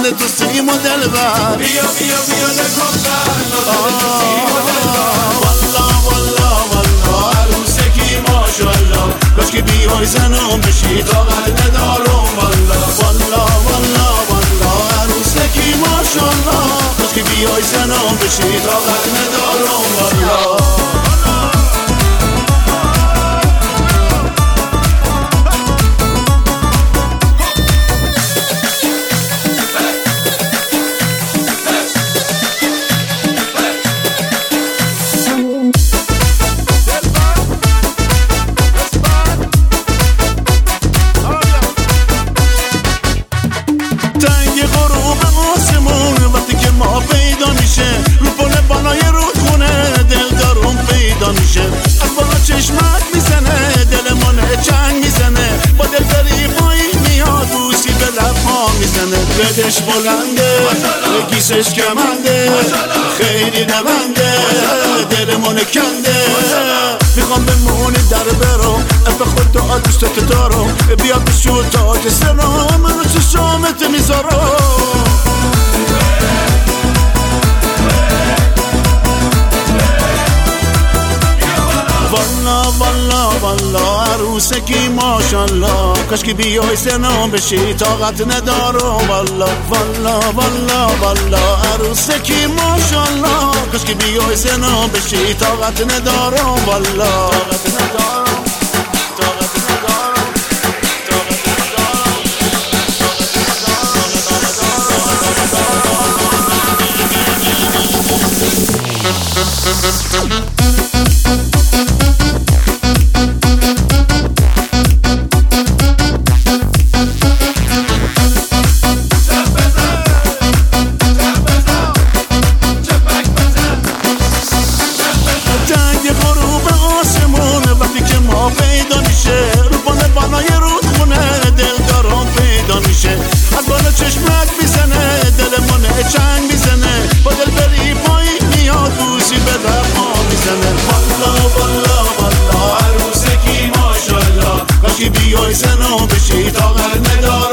نازنده تو سیم و دلبر بیا بیا بیا لکوبتر نازنده تو سیم و دلبر والله والله والله عروسکی ماشالله کاش که بیای زنم بشی طاقت ندارم والله والله والله والله عروسکی ماشالله کاش که بیای زنم بشی طاقت ندارم والله تنگ غروب آسمون وقتی که ما پیدا میشه رو پل بالای رودخونه دل دارم پیدا میشه از بالا چشمت میزنه دلمون چنگ میزنه با دل فریبایی میاد بوسی به لبها میزنه بدش بلنده گیسش کمنده خیلی نونده دلمون کنده میخوام بمونی در برم به خدا دوستت دارم بیا بشو تاج سرم من رو چشامت میذارم والله والله والله عروسکی ماشالله کاش که بیای سنم بشی طاقت ندارم والله والله والله والله عروسکی ماشالله کاش که بیای سنم بشی طاقت ندارم والله طاقت ندارم طاقت ندارم تنگ غروب آسمون وقتی که ما پیدا میشه رو پل بالای رودخونه دل دارم پیدا میشه از بالا چشمک میزنه دلمون چنگ میزنه با دل بری پایی میاد بوسی به لبها میزنه والله والله والله عروسکی ماشالله کاش که بیای زنم بشی طاقت ندارم